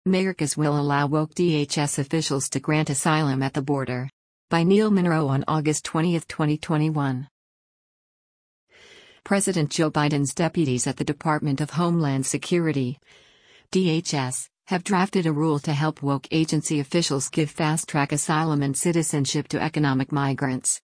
Americas will allow woke DHS officials to grant asylum at the border. By Neil Monroe on August 20, 2021. President Joe Biden's deputies at the Department of Homeland Security, DHS, have drafted a rule to help woke agency officials give fast-track asylum and citizenship to economic migrants.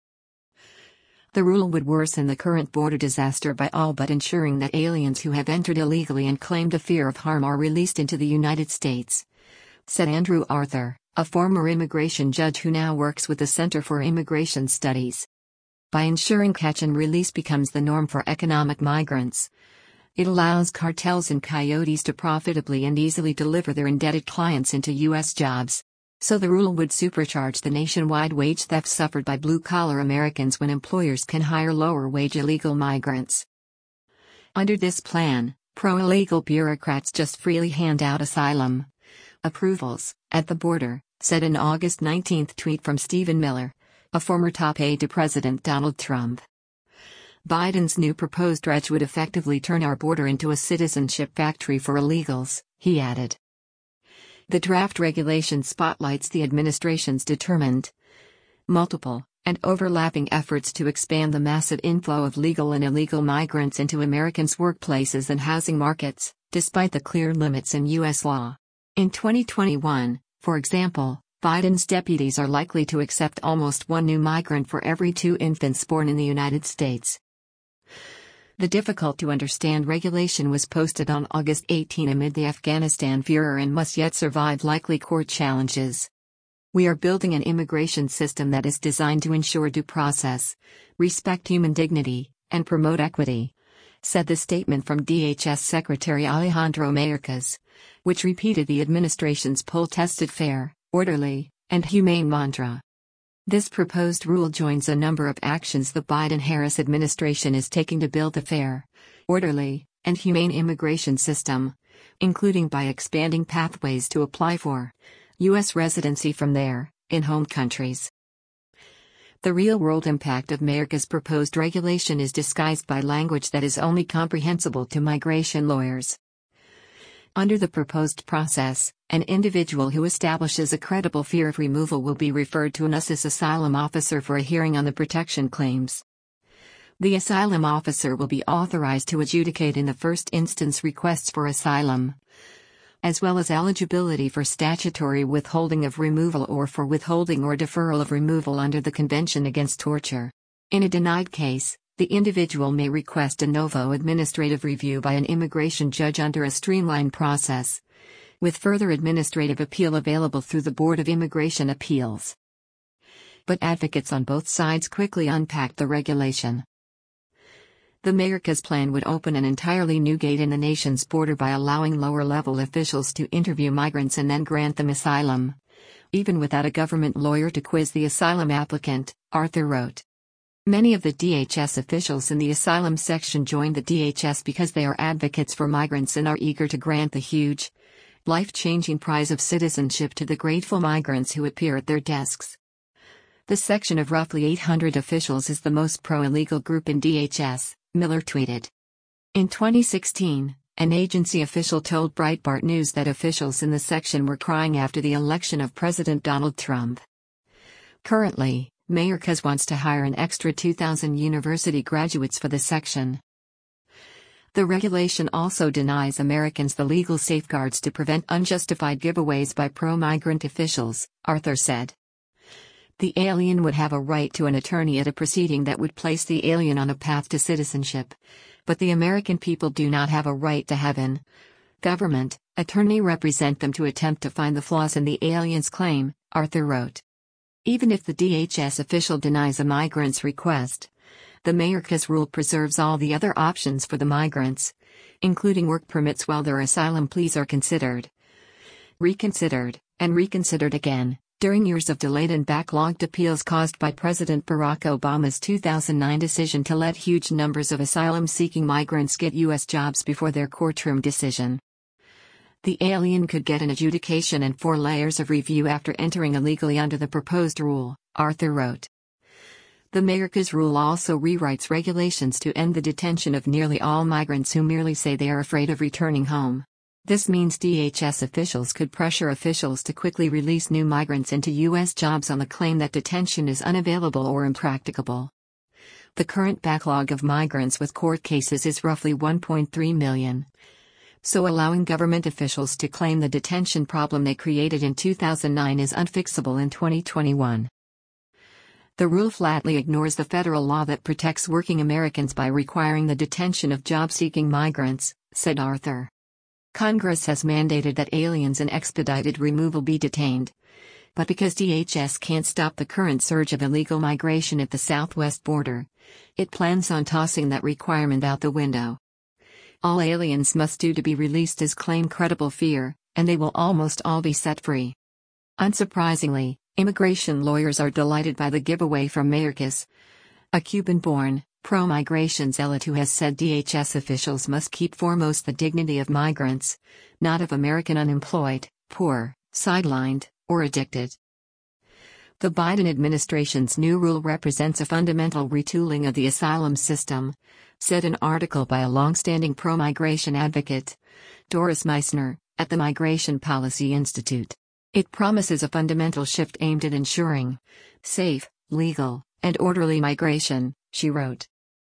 The rule would worsen the current border disaster by all but ensuring that aliens who have entered illegally and claimed a fear of harm are released into the United States, said Andrew Arthur, a former immigration judge who now works with the Center for Immigration Studies. By ensuring catch and release becomes the norm for economic migrants, it allows cartels and coyotes to profitably and easily deliver their indebted clients into U.S. jobs. So the rule would supercharge the nationwide wage theft suffered by blue-collar Americans when employers can hire lower-wage illegal migrants. Under this plan, pro-illegal bureaucrats just freely hand out asylum approvals at the border, said an August 19 tweet from Stephen Miller, a former top aide to President Donald Trump. Biden's new proposed dredge would effectively turn our border into a citizenship factory for illegals, he added. The draft regulation spotlights the administration's determined, multiple, and overlapping efforts to expand the massive inflow of legal and illegal migrants into Americans' workplaces and housing markets, despite the clear limits in U.S. law. In 2021, for example, Biden's deputies are likely to accept almost one new migrant for every 2 infants born in the United States. The difficult-to-understand regulation was posted on August 18 amid the Afghanistan furor and must yet survive likely court challenges. We are building an immigration system that is designed to ensure due process, respect human dignity, and promote equity, said the statement from DHS Secretary Alejandro Mayorkas, which repeated the administration's poll-tested fair, orderly, and humane mantra. This proposed rule joins a number of actions the Biden-Harris administration is taking to build a fair, orderly, and humane immigration system, including by expanding pathways to apply for U.S. residency from their in-home countries. The real-world impact of Mayorkas' proposed regulation is disguised by language that is only comprehensible to migration lawyers. Under the proposed process, an individual who establishes a credible fear of removal will be referred to an U.S. asylum officer for a hearing on the protection claims. The asylum officer will be authorized to adjudicate in the first instance requests for asylum, as well as eligibility for statutory withholding of removal or for withholding or deferral of removal under the Convention Against Torture. In a denied case, the individual may request a novo administrative review by an immigration judge under a streamlined process, with further administrative appeal available through the Board of Immigration Appeals. But advocates on both sides quickly unpacked the regulation. The Mayorkas plan would open an entirely new gate in the nation's border by allowing lower-level officials to interview migrants and then grant them asylum, even without a government lawyer to quiz the asylum applicant, Arthur wrote. Many of the DHS officials in the asylum section joined the DHS because they are advocates for migrants and are eager to grant the huge, life-changing prize of citizenship to the grateful migrants who appear at their desks. The section of roughly 800 officials is the most pro-illegal group in DHS, Miller tweeted. In 2016, an agency official told Breitbart News that officials in the section were crying after the election of President Donald Trump. Currently, Mayorkas wants to hire an extra 2,000 university graduates for the section. The regulation also denies Americans the legal safeguards to prevent unjustified giveaways by pro-migrant officials, Arthur said. The alien would have a right to an attorney at a proceeding that would place the alien on a path to citizenship, but the American people do not have a right to have an government attorney represent them to attempt to find the flaws in the alien's claim, Arthur wrote. Even if the DHS official denies a migrant's request, the Mayorkas rule preserves all the other options for the migrants, including work permits while their asylum pleas are considered, reconsidered, and reconsidered again, during years of delayed and backlogged appeals caused by President Barack Obama's 2009 decision to let huge numbers of asylum-seeking migrants get U.S. jobs before their courtroom decision. The alien could get an adjudication and 4 layers of review after entering illegally under the proposed rule, Arthur wrote. The Mayorkas rule also rewrites regulations to end the detention of nearly all migrants who merely say they are afraid of returning home. This means DHS officials could pressure officials to quickly release new migrants into U.S. jobs on the claim that detention is unavailable or impracticable. The current backlog of migrants with court cases is roughly 1.3 million. So allowing government officials to claim the detention problem they created in 2009 is unfixable in 2021. The rule flatly ignores the federal law that protects working Americans by requiring the detention of job-seeking migrants, said Arthur. Congress has mandated that aliens in expedited removal be detained. But because DHS can't stop the current surge of illegal migration at the southwest border, it plans on tossing that requirement out the window. All aliens must do to be released is claim credible fear, and they will almost all be set free. Unsurprisingly, immigration lawyers are delighted by the giveaway from Mayorkas, a Cuban-born, pro-migration zealot who has said DHS officials must keep foremost the dignity of migrants, not of American unemployed, poor, sidelined, or addicted. The Biden administration's new rule represents a fundamental retooling of the asylum system, said an article by a long-standing pro-migration advocate, Doris Meissner, at the Migration Policy Institute. It promises a fundamental shift aimed at ensuring safe, legal, and orderly migration, she wrote.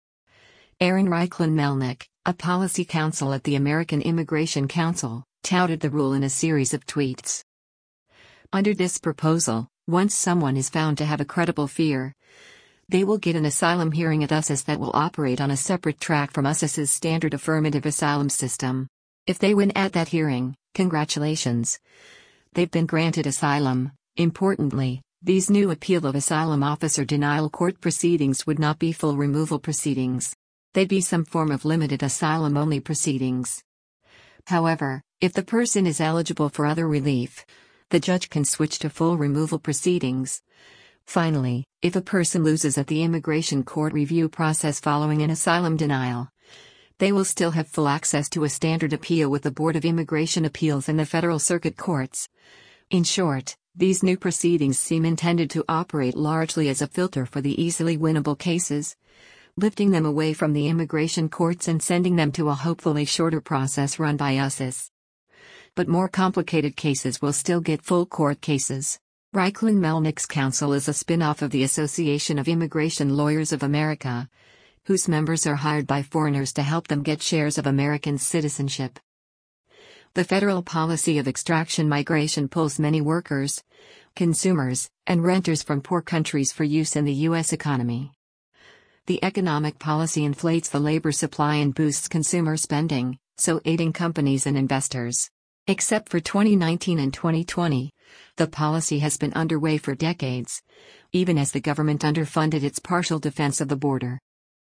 Aaron Reichlin-Melnick, a policy counsel at the American Immigration Council, touted the rule in a series of tweets. Under this proposal, once someone is found to have a credible fear, they will get an asylum hearing at USCIS that will operate on a separate track from USCIS's standard affirmative asylum system. If they win at that hearing, congratulations. They've been granted asylum. Importantly, these new appeal of asylum officer denial court proceedings would not be full removal proceedings. They'd be some form of limited asylum-only proceedings. However, if the person is eligible for other relief, the judge can switch to full removal proceedings. Finally, if a person loses at the immigration court review process following an asylum denial, they will still have full access to a standard appeal with the Board of Immigration Appeals and the federal circuit courts. In short, these new proceedings seem intended to operate largely as a filter for the easily winnable cases, lifting them away from the immigration courts and sending them to a hopefully shorter process run by USCIS. But more complicated cases will still get full court cases. Reichlin-Melnick's counsel is a spin-off of the Association of Immigration Lawyers of America, whose members are hired by foreigners to help them get shares of American citizenship. The federal policy of extraction migration pulls many workers, consumers, and renters from poor countries for use in the U.S. economy. The economic policy inflates the labor supply and boosts consumer spending, so aiding companies and investors. Except for 2019 and 2020, the policy has been underway for decades, even as the government underfunded its partial defense of the border.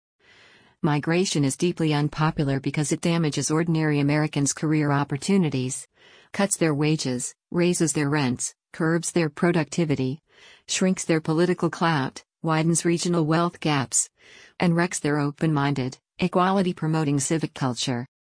Migration is deeply unpopular because it damages ordinary Americans' career opportunities, cuts their wages, raises their rents, curbs their productivity, shrinks their political clout, widens regional wealth gaps, and wrecks their open-minded, equality-promoting civic culture.